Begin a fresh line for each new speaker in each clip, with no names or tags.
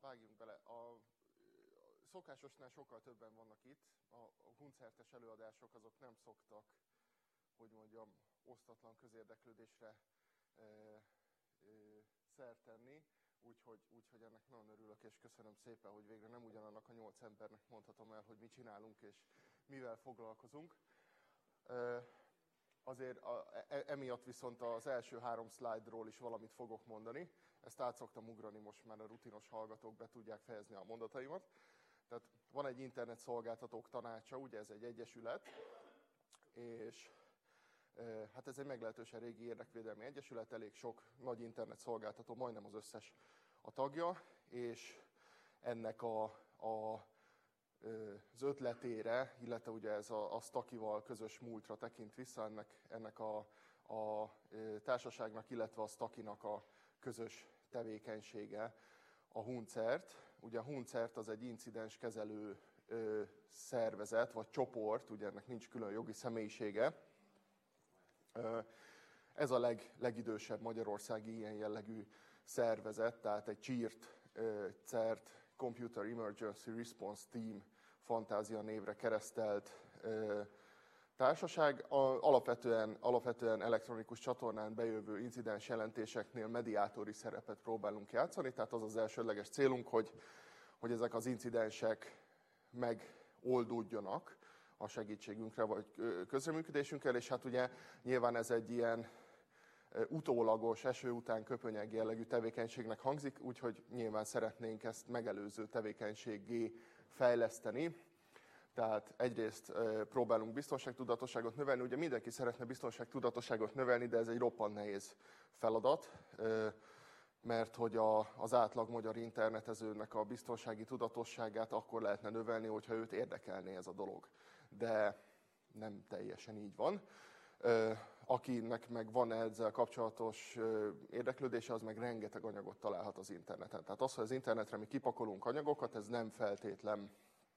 vágjunk bele. A szokásosnál sokkal többen vannak itt. A huncertes előadások azok nem szoktak, hogy mondjam, osztatlan közérdeklődésre szert tenni. Úgyhogy ennek nagyon örülök, és köszönöm szépen, hogy végre nem ugyanannak a 8 embernek mondhatom el, hogy mit csinálunk és mivel foglalkozunk. Azért emiatt viszont az első 3 szlájdról is valamit fogok mondani. Ezt át szoktam ugrani, most már a rutinos hallgatók be tudják fejezni a mondataimat. Tehát van egy internetszolgáltatók tanácsa, ugye ez egy egyesület, és hát ez egy meglehetősen régi érdekvédelmi egyesület, elég sok nagy internetszolgáltató, majdnem az összes a tagja, és ennek az ötletére, illetve ugye ez a Stakival közös múltra tekint vissza, ennek a társaságnak, illetve a Stakinak a közös tevékenysége a HUNCERT. Ugye a HUNCERT az egy incidens kezelő szervezet, vagy csoport, ugye ennek nincs külön jogi személyisége. Ez a legidősebb magyarországi ilyen jellegű szervezet, tehát egy CERT, Computer Emergency Response Team fantázia névre keresztelt társaság. Alapvetően elektronikus csatornán bejövő incidens jelentéseknél mediátori szerepet próbálunk játszani, tehát az az elsődleges célunk, hogy ezek az incidensek megoldódjanak a segítségünkre vagy közreműködésünkkel, és hát ugye nyilván ez egy ilyen utólagos, eső után köpönyeg jellegű tevékenységnek hangzik, úgyhogy nyilván szeretnénk ezt megelőző tevékenységgé fejleszteni. Tehát egyrészt próbálunk biztonságtudatosságot növelni, ugye mindenki szeretne biztonságtudatosságot növelni, de ez egy roppant nehéz feladat, mert hogy az átlag magyar internetezőnek a biztonsági tudatosságát akkor lehetne növelni, hogyha őt érdekelné ez a dolog. De nem teljesen így van. Akinek meg van ezzel kapcsolatos érdeklődése, az meg rengeteg anyagot találhat az interneten. Tehát az, hogy az internetre mi kipakolunk anyagokat, ez nem feltétlen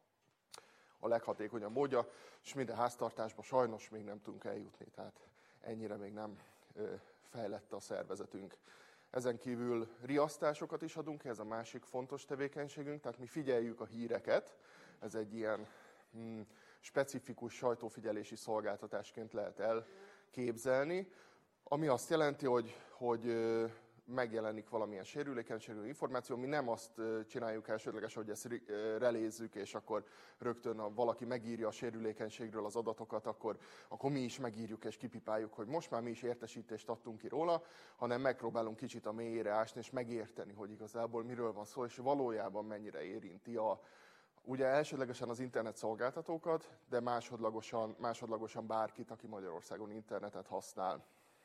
a leghatékonyabb módja, és minden háztartásba sajnos még nem tudunk eljutni, tehát ennyire még nem fejlett a szervezetünk. Ezen kívül riasztásokat is adunk, ez a másik fontos tevékenységünk, tehát mi figyeljük a híreket, ez egy ilyen specifikus sajtófigyelési szolgáltatásként lehet elképzelni, ami azt jelenti, hogy megjelenik valamilyen sérülékenységű információ, mi nem azt csináljuk elsődlegesen, hogy ezt relézzük, és akkor rögtön valaki megírja a sérülékenységről az adatokat, akkor mi is megírjuk és kipipáljuk, hogy most már mi is értesítést adtunk ki róla, hanem megpróbálunk kicsit a mélyére ásni, és megérteni, hogy igazából miről van szó, és valójában mennyire érinti ugye elsődlegesen az internet szolgáltatókat, de másodlagosan bárkit, aki Magyarországon internetet használ.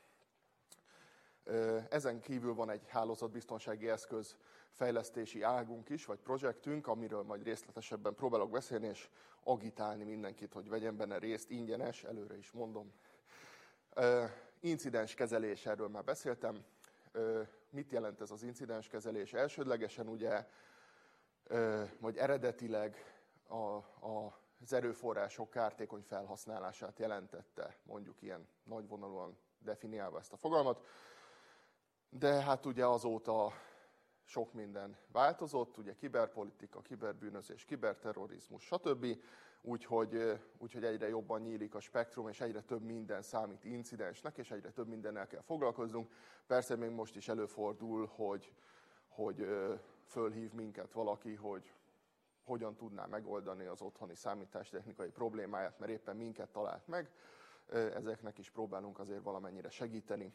Ezen kívül van egy hálózatbiztonsági eszköz fejlesztési águnk is, vagy projektünk, amiről majd részletesebben próbálok beszélni, és agitálni mindenkit, hogy vegyen benne részt, ingyenes, előre is mondom. Incidens kezelés, erről már beszéltem. Mit jelent ez az incidens kezelés? Elsődlegesen ugye, vagy eredetileg az erőforrások kártékony felhasználását jelentette, mondjuk ilyen nagyvonalúan definiálva ezt a fogalmat. De hát ugye azóta sok minden változott, ugye kiberpolitika, kiberbűnözés, kiberterrorizmus, stb. Úgyhogy egyre jobban nyílik a spektrum, és egyre több minden számít incidensnek, és egyre több mindennel kell foglalkoznunk. Persze még most is előfordul, hogy fölhív minket valaki, hogy hogyan tudná megoldani az otthoni számítástechnikai problémáját, mert éppen minket talált meg. Ezeknek is próbálunk azért valamennyire segíteni.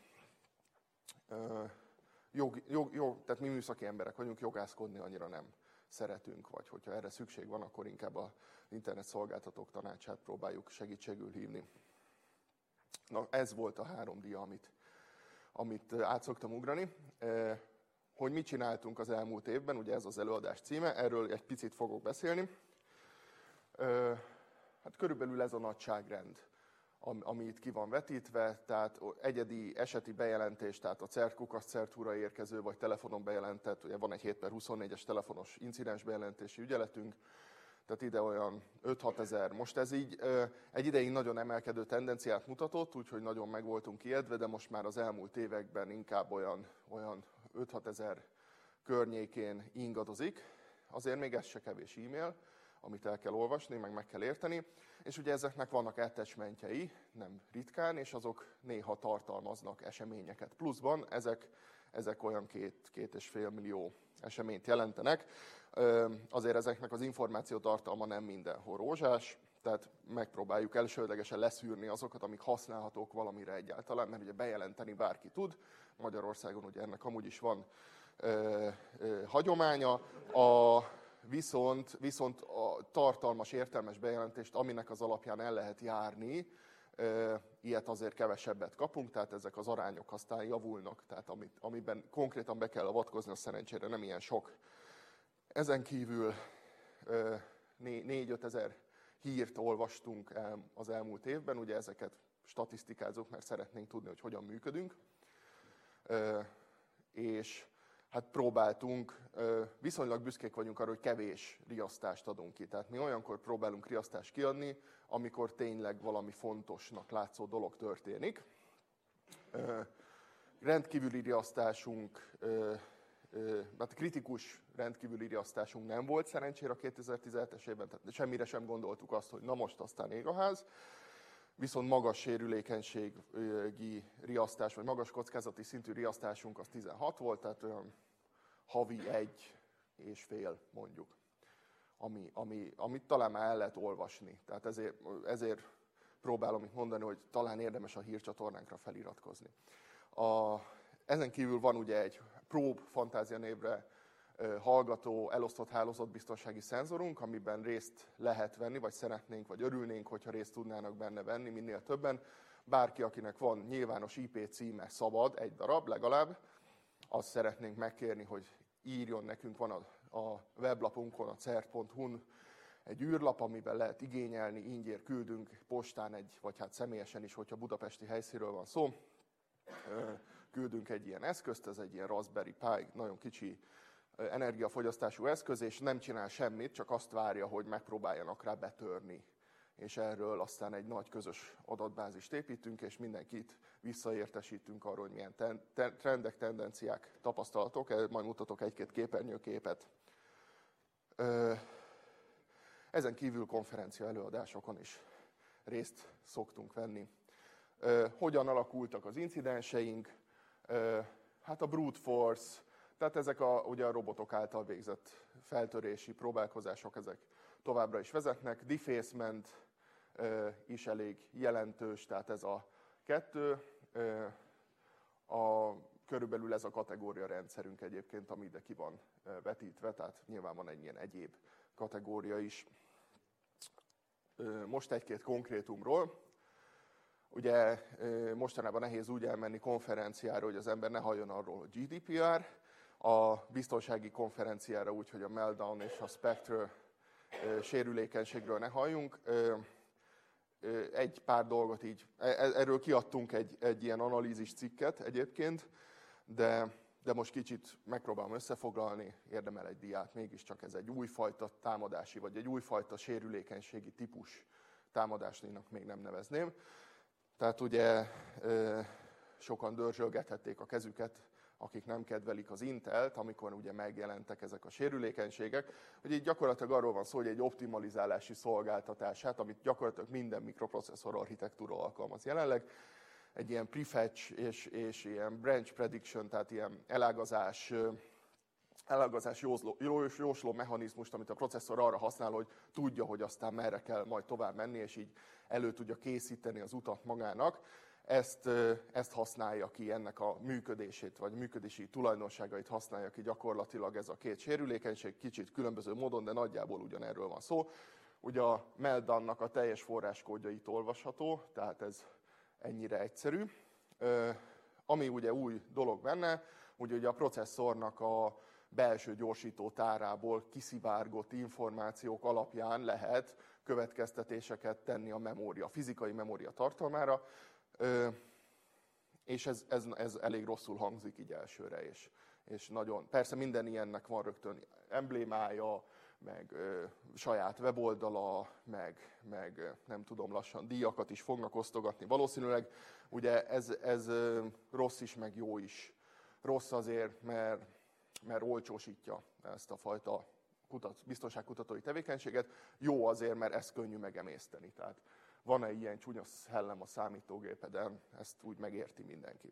Tehát mi műszaki emberek vagyunk, jogászkodni annyira nem szeretünk, vagy hogyha erre szükség van, akkor inkább az internet szolgáltatók tanácsát próbáljuk segítségül hívni. Na, ez volt a 3 dia, amit át szoktam ugrani. Hogy mit csináltunk az elmúlt évben, ugye ez az előadás címe, erről egy picit fogok beszélni. Hát körülbelül ez a nagyságrend, ami itt ki van vetítve, tehát egyedi eseti bejelentés, tehát a CERT-Kukac-CERT-ra érkező, vagy telefonon bejelentett, ugye van egy 7/24-es telefonos incidens bejelentési ügyeletünk, tehát ide olyan 5-6 ezer. Most ez így egy ideig nagyon emelkedő tendenciát mutatott, úgyhogy nagyon meg voltunk ijedve, de most már az elmúlt években inkább olyan 5-6 ezer környékén ingadozik. Azért még ez se kevés e-mail, amit el kell olvasni, meg kell érteni. És ugye ezeknek vannak attachmentjei, nem ritkán, és azok néha tartalmaznak eseményeket. Pluszban ezek olyan 2,5 millió eseményt jelentenek. Azért ezeknek az információ tartalma nem mindenhol rózsás, tehát megpróbáljuk elsődlegesen leszűrni azokat, amik használhatók valamire egyáltalán, mert ugye bejelenteni bárki tud. Magyarországon ugye ennek amúgy is van hagyománya. Viszont a tartalmas, értelmes bejelentést, aminek az alapján el lehet járni, ilyet azért kevesebbet kapunk, tehát ezek az arányok aztán javulnak, tehát amiben konkrétan be kell avatkozni, az szerencsére nem ilyen sok. Ezen kívül 4-5 ezer hírt olvastunk az elmúlt évben, ugye ezeket statisztikázunk, mert szeretnénk tudni, hogy hogyan működünk. És hát próbáltunk, viszonylag büszkék vagyunk arra, hogy kevés riasztást adunk ki. Tehát mi olyankor próbálunk riasztást kiadni, amikor tényleg valami fontosnak látszó dolog történik. Rendkívüli riasztásunk, hát kritikus rendkívüli riasztásunk nem volt szerencsére a 2017-es évben, tehát semmire sem gondoltuk azt, hogy na most aztán ég a ház. Viszont magas sérülékenységi riasztás, vagy magas kockázati szintű riasztásunk az 16 volt, tehát olyan havi 1,5 mondjuk, amit talán már el lehet olvasni. Tehát ezért próbálom itt mondani, hogy talán érdemes a hírcsatornánkra feliratkozni. Ezen kívül van ugye egy Probe Fantázia névre hallgató, elosztott hálózatbiztonsági szenzorunk, amiben részt lehet venni, vagy szeretnénk, vagy örülnénk, hogyha részt tudnának benne venni minél többen. Bárki, akinek van nyilvános IP címe, szabad, egy darab legalább, azt szeretnénk megkérni, hogy írjon nekünk, van a weblapunkon, a cert.hu-n egy űrlap, amiben lehet igényelni, ingyér küldünk postán, vagy hát személyesen is, hogyha budapesti helyszínről van szó. Küldünk egy ilyen eszközt, ez egy ilyen Raspberry Pi, nagyon kicsi energiafogyasztású eszköz, és nem csinál semmit, csak azt várja, hogy megpróbáljanak rá betörni. És erről aztán egy nagy közös adatbázist építünk, és mindenkit visszaértesítünk arról, hogy milyen trendek, tendenciák, tapasztalatok. Majd mutatok egy-két képernyőképet. Ezen kívül konferencia előadásokon is részt szoktunk venni. Hogyan alakultak az incidenseink? Hát a brute force, tehát ezek ugye a robotok által végzett feltörési próbálkozások, ezek továbbra is vezetnek. Defacement is elég jelentős, tehát ez a 2. Körülbelül ez a kategória rendszerünk egyébként, ami ide ki van vetítve, tehát nyilván van egy ilyen egyéb kategória is. Most egy-két konkrétumról. Ugye mostanában nehéz úgy elmenni konferenciára, hogy az ember ne halljon arról, hogy GDPR. A biztonsági konferenciára úgy, hogy a Meltdown és a Spectre sérülékenységről ne halljunk. Egy pár dolgot így, erről kiadtunk egy ilyen analízis cikket egyébként, de most kicsit megpróbálom összefoglalni, érdemel egy diát, mégiscsak ez egy újfajta támadási, vagy egy újfajta sérülékenységi típus támadásnak még nem nevezném. Tehát ugye sokan dörzsölgethették a kezüket, akik nem kedvelik az Intelt, amikor ugye megjelentek ezek a sérülékenységek, hogy így gyakorlatilag arról van szó, hogy egy optimalizálási szolgáltatását, amit gyakorlatilag minden mikroprocesszor architektúra alkalmaz jelenleg, egy ilyen prefetch és ilyen branch prediction, tehát ilyen elágazás jósló mechanizmust, amit a processzor arra használ, hogy tudja, hogy aztán merre kell majd tovább menni, és így elő tudja készíteni az utat magának. Ezt használja ki, ennek a működését, vagy működési tulajdonságait használja ki gyakorlatilag ez a két sérülékenység, kicsit különböző módon, de nagyjából ugyanerről van szó. Ugye a Meltdown-nak a teljes forráskódja itt olvasható, tehát ez ennyire egyszerű. Ami ugye új dolog benne, ugye a processzornak a belső gyorsító tárából kiszivárgott információk alapján lehet következtetéseket tenni a memória, a fizikai memória tartalmára, és ez elég rosszul hangzik így elsőre, és nagyon, persze minden ilyennek van rögtön emblémája, meg saját weboldala, meg nem tudom, lassan díjakat is fognak osztogatni. Valószínűleg ugye ez rossz is, meg jó is. Rossz azért, mert mert olcsósítja ezt a fajta biztonságkutatói tevékenységet. Jó azért, mert ezt könnyű megemészteni. Tehát van-e ilyen csúnya szellem a számítógépeden, ezt úgy megérti mindenki.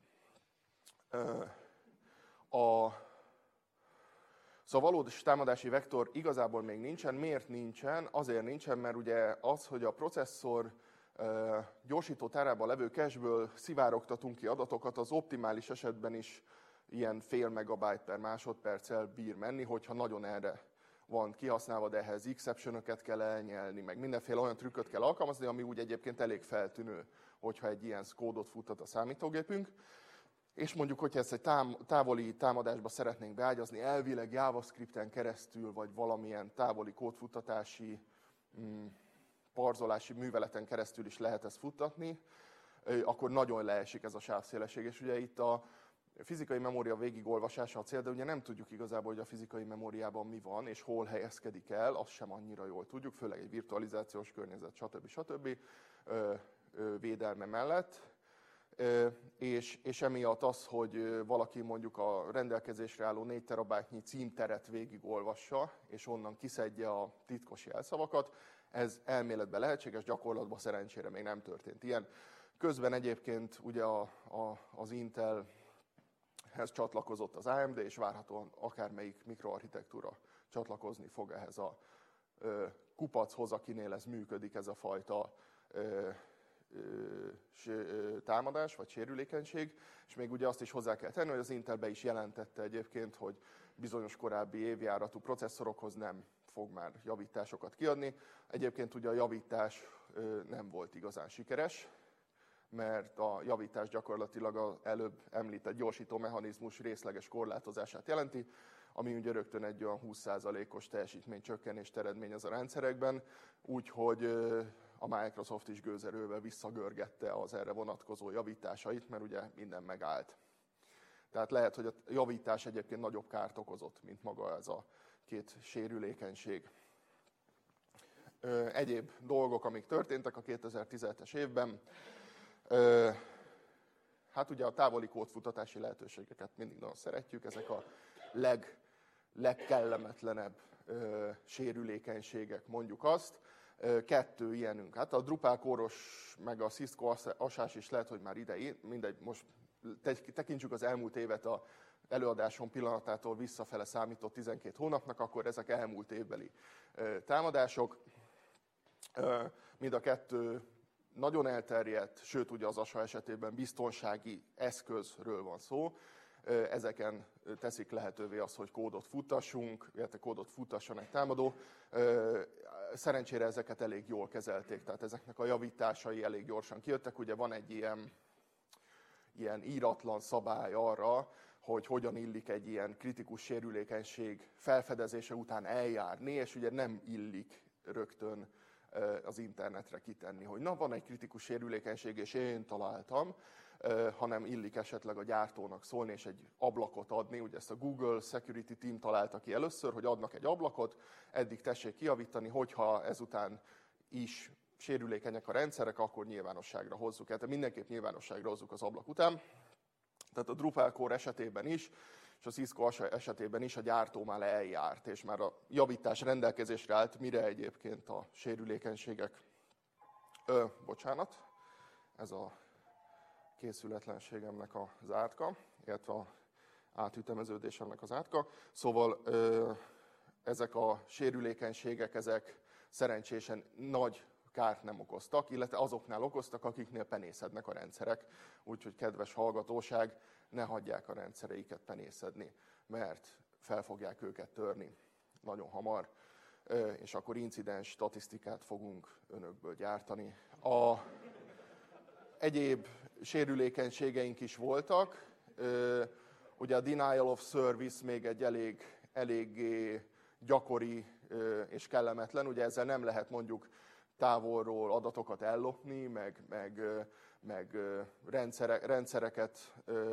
Szóval valós támadási vektor igazából még nincsen. Miért nincsen? Azért nincsen, mert ugye az, hogy a processzor gyorsító tárában levő cache-ből szivárogtatunk ki adatokat, az optimális esetben is ilyen fél megabyte per másodperccel bír menni, hogyha nagyon erre van kihasználva, de ehhez exception-öket kell elnyelni, meg mindenféle olyan trükköt kell alkalmazni, ami úgy egyébként elég feltűnő, hogyha egy ilyen kódot futtat a számítógépünk. És mondjuk, hogyha ezt egy távoli támadásba szeretnénk beágyazni, elvileg JavaScripten keresztül, vagy valamilyen távoli kódfuttatási, parzolási műveleten keresztül is lehet ezt futtatni, akkor nagyon leesik ez a sávszélesség. És ugye itt a fizikai memória végigolvasása a cél, de ugye nem tudjuk igazából, hogy a fizikai memóriában mi van, és hol helyezkedik el, azt sem annyira jól tudjuk, főleg egy virtualizációs környezet, stb. Védelme mellett. És emiatt az, hogy valaki mondjuk a rendelkezésre álló 4 terabájtnyi címteret végigolvassa, és onnan kiszedje a titkos jelszavakat, ez elméletben lehetséges, gyakorlatban szerencsére még nem történt ilyen. Közben egyébként ugye az Intelhez csatlakozott az AMD, és várhatóan akármelyik mikroarchitektúra csatlakozni fog ehhez a kupachoz, akinél ez működik, ez a fajta támadás vagy sérülékenység, és még ugye azt is hozzá kell tenni, hogy az Intel be is jelentette egyébként, hogy bizonyos korábbi évjáratú processzorokhoz nem fog már javításokat kiadni. Egyébként ugye a javítás nem volt igazán sikeres, mert a javítás gyakorlatilag az előbb említett gyorsító mechanizmus részleges korlátozását jelenti, ami ugye rögtön egy olyan 20%-os teljesítménycsökkenést eredményez a rendszerekben, úgyhogy a Microsoft is gőzerővel visszagörgette az erre vonatkozó javításait, mert ugye minden megállt. Tehát lehet, hogy a javítás egyébként nagyobb kárt okozott, mint maga ez a két sérülékenység. Egyéb dolgok, amik történtek a 2017-es évben, hát ugye a távoli kódfutatási lehetőségeket mindig nagyon szeretjük, ezek a legkellemetlenebb sérülékenységek, mondjuk azt. 2 ilyenünk. Hát a Drupal kóros, meg a Cisco asás is lehet, hogy már idei, mindegy, most tekintsük az elmúlt évet a előadásom pillanatától visszafele számított 12 hónapnak, akkor ezek elmúlt évbeli támadások. Mind a 2 nagyon elterjedt, sőt ugye az ASA esetében biztonsági eszközről van szó. Ezeken teszik lehetővé azt, hogy kódot futtassunk, illetve kódot futtasson egy támadó. Szerencsére ezeket elég jól kezelték, tehát ezeknek a javításai elég gyorsan kijöttek. Ugye van egy ilyen íratlan szabály arra, hogy hogyan illik egy ilyen kritikus sérülékenység felfedezése után eljárni, és ugye nem illik rögtön az internetre kitenni, hogy na, van egy kritikus sérülékenység, és én találtam, hanem illik esetleg a gyártónak szólni, és egy ablakot adni. Ugye ezt a Google Security Team találta ki először, hogy adnak egy ablakot, eddig tessék kijavítani, hogyha ezután is sérülékenyek a rendszerek, akkor nyilvánosságra hozzuk. Tehát mindenképp nyilvánosságra hozzuk az ablak után. Tehát a Drupal core esetében is, és a Cisco esetében is a gyártó már eljárt, és már a javítás rendelkezésre állt, mire egyébként a sérülékenységek... bocsánat, ez a készületlenségemnek az átka, illetve az átütemeződésemnek az átka. Szóval ezek a sérülékenységek, ezek szerencsésen nagy kárt nem okoztak, illetve azoknál okoztak, akiknél penészednek a rendszerek. Úgyhogy kedves hallgatóság, ne hagyják a rendszereiket penészedni, mert fel fogják őket törni nagyon hamar, és akkor incidens statisztikát fogunk önökből gyártani. Egyéb sérülékenységeink is voltak. Ugye a denial of service még egy eléggé gyakori és kellemetlen. Ugye ezzel nem lehet mondjuk távolról adatokat ellopni, meg rendszereket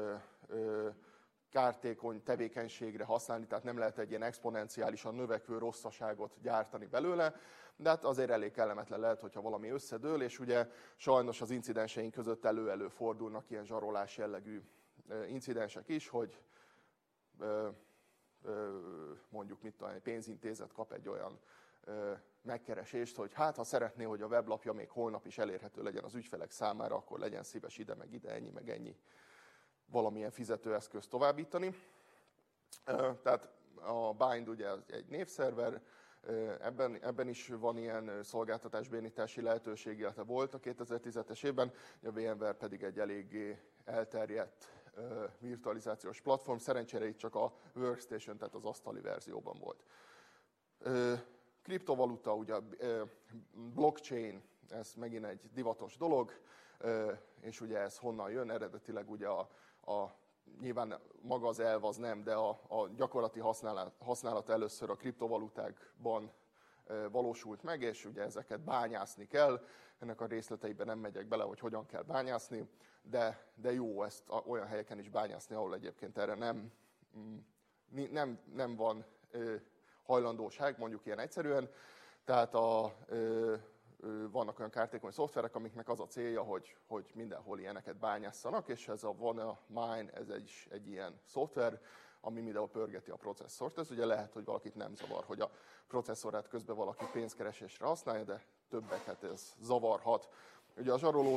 kártékony tevékenységre használni, tehát nem lehet egy ilyen exponenciálisan növekvő rosszaságot gyártani belőle, de hát azért elég kellemetlen lehet, hogyha valami összedől, és ugye sajnos az incidenseink között előfordulnak ilyen zsarolás jellegű incidensek is, hogy mondjuk mit tudom, egy pénzintézet kap egy olyan megkeresést, hogy hát ha szeretné, hogy a weblapja még holnap is elérhető legyen az ügyfelek számára, akkor legyen szíves ide, meg ennyi valamilyen fizetőeszközt továbbítani. Tehát a Bind ugye egy névszerver, ebben is van ilyen szolgáltatásbénítási lehetőség, illetve volt a 2010-es évben, a VMware pedig egy eléggé elterjedt virtualizációs platform, szerencsére itt csak a workstation, tehát az asztali verzióban volt. Kriptovaluta, ugye blockchain, ez megint egy divatos dolog, és ugye ez honnan jön? Eredetileg ugye nyilván maga az elv az nem, de a gyakorlati használat először a kriptovalutákban valósult meg, és ugye ezeket bányászni kell. Ennek a részleteiben nem megyek bele, hogy hogyan kell bányászni, de jó ezt olyan helyeken is bányászni, ahol egyébként erre nem van hajlandóság, mondjuk ilyen egyszerűen. Tehát vannak olyan kártékony szoftverek, amiknek az a célja, hogy mindenhol ilyeneket bányásszanak, és ez a WannaMine, ez egy ilyen szoftver, ami mindenhol pörgeti a processzort. Ez ugye lehet, hogy valakit nem zavar, hogy a processzorát közben valaki pénzkeresésre használja, de többeket ez zavarhat. Ugye a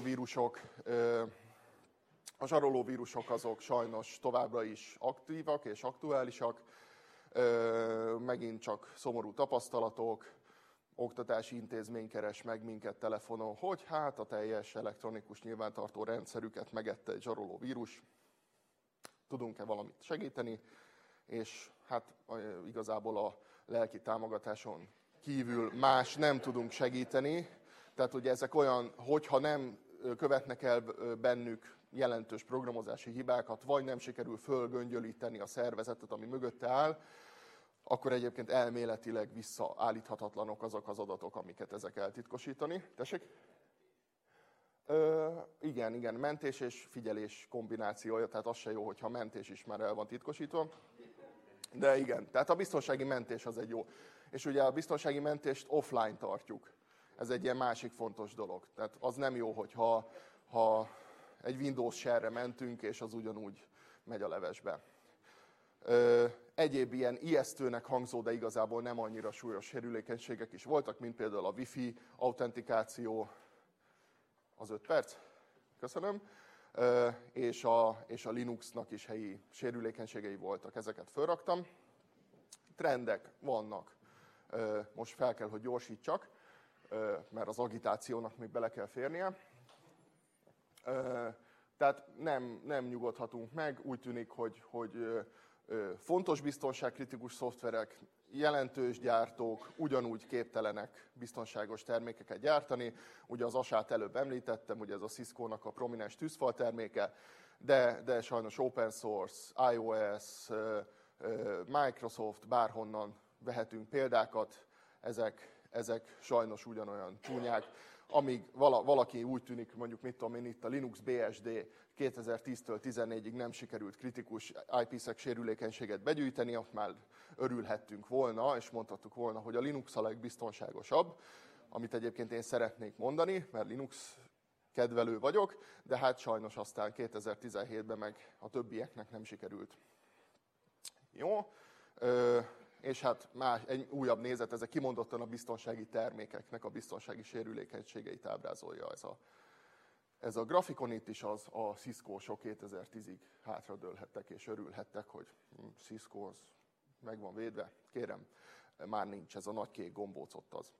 zsarolóvírusok azok sajnos továbbra is aktívak és aktuálisak. Megint csak szomorú tapasztalatok, oktatási intézmény keres meg minket telefonon, hogy hát a teljes elektronikus nyilvántartó rendszerüket megette egy zsarolóvírus. Tudunk-e valamit segíteni? És hát igazából a lelki támogatáson kívül más nem tudunk segíteni. Tehát ugye ezek olyan, hogyha nem követnek el bennük jelentős programozási hibákat, vagy nem sikerül fölgöngyölíteni a szervezetet, ami mögötte áll, akkor egyébként elméletileg visszaállíthatatlanok azok az adatok, amiket ezek eltitkosítani. Tessék? Igen, mentés és figyelés kombinációja, tehát az se jó, hogyha mentés is már el van titkosítva. De igen, tehát a biztonsági mentés az egy jó. És ugye a biztonsági mentést offline tartjuk. Ez egy ilyen másik fontos dolog. Tehát az nem jó, hogyha egy Windows share-re mentünk, és az ugyanúgy megy a levesbe. Egyéb ilyen ijesztőnek hangzó, de igazából nem annyira súlyos sérülékenységek is voltak, mint például a Wi-Fi autentikáció, az 5 perc, köszönöm, és a Linuxnak is helyi sérülékenységei voltak, ezeket felraktam. Trendek vannak, most fel kell, hogy gyorsítsak, mert az agitációnak még bele kell férnie. Tehát nem nyugodhatunk meg, úgy tűnik, hogy fontos biztonságkritikus szoftverek, jelentős gyártók ugyanúgy képtelenek biztonságos termékeket gyártani. Ugye az ASA-t előbb említettem, ugye ez a Cisco-nak a prominens tűzfal terméke, de sajnos open source, iOS, Microsoft, bárhonnan vehetünk példákat, ezek sajnos ugyanolyan csúnyák. Amíg valaki úgy tűnik, mondjuk mit tudom én, itt a Linux BSD 2010-től 14-ig nem sikerült kritikus IPsec sérülékenységet begyűjteni, ott már örülhettünk volna, és mondhattuk volna, hogy a Linux a legbiztonságosabb, amit egyébként én szeretnék mondani, mert Linux kedvelő vagyok, de hát sajnos aztán 2017-ben meg a többieknek nem sikerült. Jó? És hát egy újabb nézet, ezek kimondottan a biztonsági termékeknek a biztonsági sérülékenységeit ábrázolja ez a grafikon. Itt is a Cisco-sok 2010-ig hátradőlhettek és örülhettek, hogy Cisco az meg van védve. Kérem, már nincs, ez a nagy kék gombóc ott az.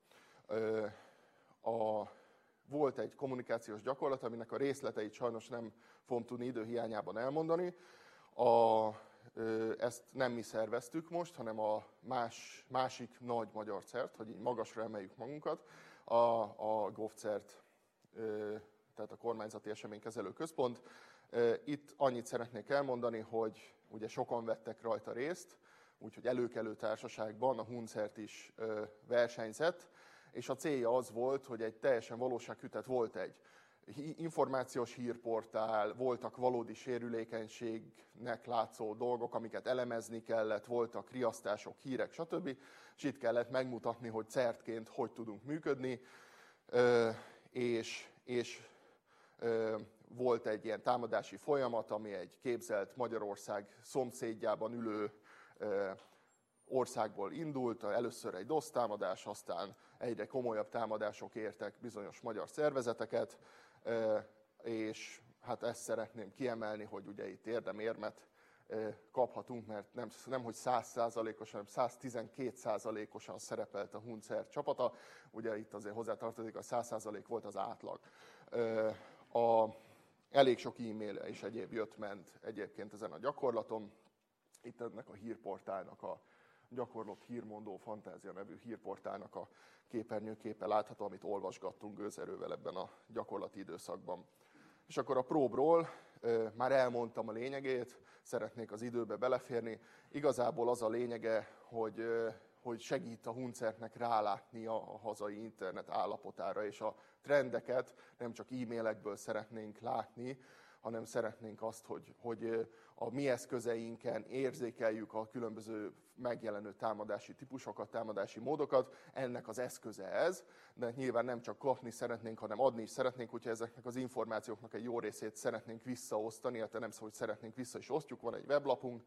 Volt egy kommunikációs gyakorlat, aminek a részleteit sajnos nem fogom tudni idő hiányában elmondani. Ezt nem mi szerveztük most, hanem a másik nagy magyar CERT, hogy így magasra emeljük magunkat, a GovCERT, tehát a Kormányzati Eseménykezelő Központ. Itt annyit szeretnék elmondani, hogy ugye sokan vettek rajta részt, úgyhogy előkelő társaságban a HUNCERT is versenyzett, és a célja az volt, hogy egy teljesen valósághűtett, volt egy információs hírportál, voltak valódi sérülékenységnek látszó dolgok, amiket elemezni kellett, voltak riasztások, hírek, stb. És itt kellett megmutatni, hogy CERT-ként hogy tudunk működni, és volt egy ilyen támadási folyamat, ami egy képzelt Magyarország szomszédjában ülő országból indult, először egy DOS támadás, aztán egyre komolyabb támadások értek bizonyos magyar szervezeteket, és hát ezt szeretném kiemelni, hogy ugye itt érdemérmet kaphatunk, mert nem hogy 100%-osan, hanem 112%-osan szerepelt a Hunzer csapata. Ugye itt azért hozzátartozik, hogy 100% volt az átlag. Elég sok e-mail és egyéb jött-ment egyébként ezen a gyakorlaton. Itt ennek a hírportálnak, a gyakorlott hírmondó fantázia nevű hírportálnak a képernyőképe látható, amit olvasgattunk gőzerővel ebben a gyakorlati időszakban. És akkor a próbról már elmondtam a lényegét, szeretnék az időbe beleférni. Igazából az a lényege, hogy segít a Hunzernek rálátni a hazai internet állapotára, és a trendeket nem csak e-mailekből szeretnénk látni, hanem szeretnénk azt, hogy a mi eszközeinken érzékeljük a különböző megjelenő támadási típusokat, támadási módokat. Ennek az eszköze ez, de nyilván nem csak kapni szeretnénk, hanem adni is szeretnénk, úgyhogy ezeknek az információknak egy jó részét szeretnénk visszaosztani, hát nem szó, hogy szeretnénk vissza is osztjuk, van egy weblapunk,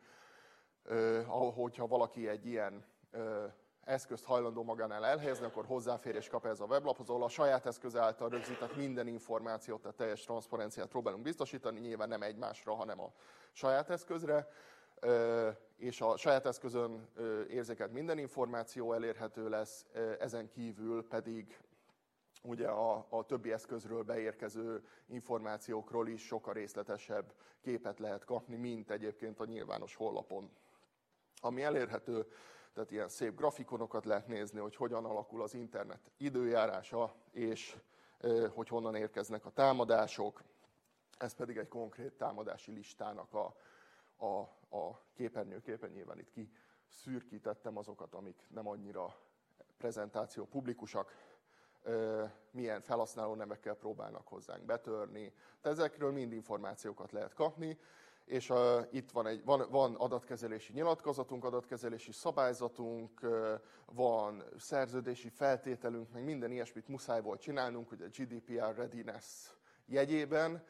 hogyha valaki egy ilyen eszközt hajlandó magánál elhelyezni, akkor hozzáférés kap ez a weblaphoz, ahol a saját eszköz által rögzített minden információt, tehát teljes transzparenciát próbálunk biztosítani, nyilván nem egymásra, hanem a saját eszközre, és a saját eszközön érzékelt minden információ elérhető lesz, ezen kívül pedig ugye a többi eszközről beérkező információkról is sokkal részletesebb képet lehet kapni, mint egyébként a nyilvános honlapon. Ami elérhető, tehát ilyen szép grafikonokat lehet nézni, hogy hogyan alakul az internet időjárása, és hogy honnan érkeznek a támadások. Ez pedig egy konkrét támadási listának a képernyőképen, nyilván itt kiszürkítettem azokat, amik nem annyira prezentáció publikusak, milyen felhasználó nevekkel próbálnak hozzánk betörni. Tehát ezekről mind információkat lehet kapni, és itt van adatkezelési nyilatkozatunk, adatkezelési szabályzatunk, van szerződési feltételünk, meg minden ilyesmit muszáj volt csinálnunk, ugye a GDPR readiness jegyében,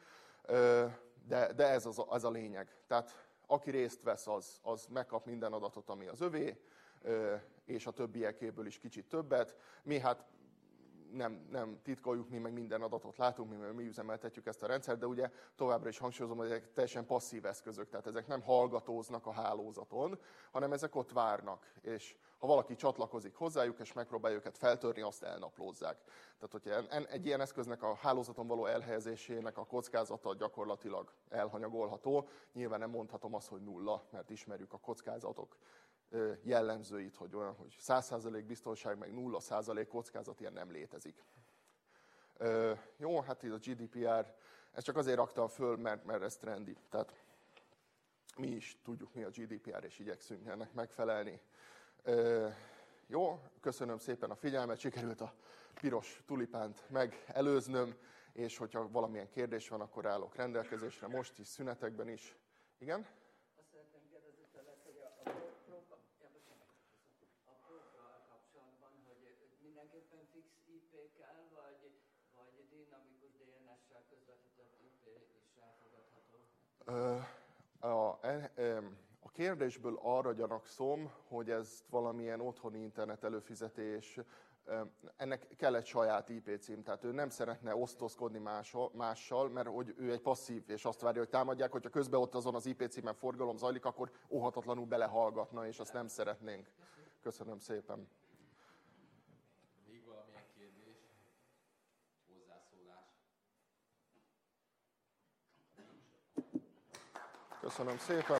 de ez a lényeg. Tehát aki részt vesz, az megkap minden adatot, ami az övé, és a többiekéből is kicsit többet. Mi hát nem titkoljuk, mi meg minden adatot látunk, mi üzemeltetjük ezt a rendszert, de ugye továbbra is hangsúlyozom, hogy ezek teljesen passzív eszközök, tehát ezek nem hallgatóznak a hálózaton, hanem ezek ott várnak, és ha valaki csatlakozik hozzájuk, és megpróbálja őket feltörni, azt elnaplózzák. Tehát, hogyha egy ilyen eszköznek a hálózaton való elhelyezésének a kockázata gyakorlatilag elhanyagolható, nyilván nem mondhatom azt, hogy nulla, mert ismerjük a kockázatok jellemzőit, hogy olyan, hogy 100% biztonság, meg 0% kockázat, ilyen nem létezik. Jó, hát itt a GDPR, ezt csak azért raktam föl, mert ez trendi. Tehát mi is tudjuk, mi a GDPR, és igyekszünk ennek megfelelni. Jó, köszönöm szépen a figyelmet, sikerült a piros tulipánt megelőznöm, és hogyha valamilyen kérdés van, akkor állok rendelkezésre, most is, szünetekben is. Igen?
Mindenképpen fix IP kell, vagy dinamikus DNS-sel közvetített IP is elfogadható?
A kérdésből arra gyanakszom, hogy ez valamilyen otthoni internet előfizetés, ennek kell egy saját IP cím, tehát ő nem szeretne osztozkodni mással, mert hogy ő egy passzív, és azt várja, hogy támadják, hogyha közben ott azon az IP címen forgalom zajlik, akkor óhatatlanul belehallgatna, és azt nem szeretnénk. Köszönöm szépen.
Még valamilyen kérdés? Hozzászólás?
Köszönöm szépen.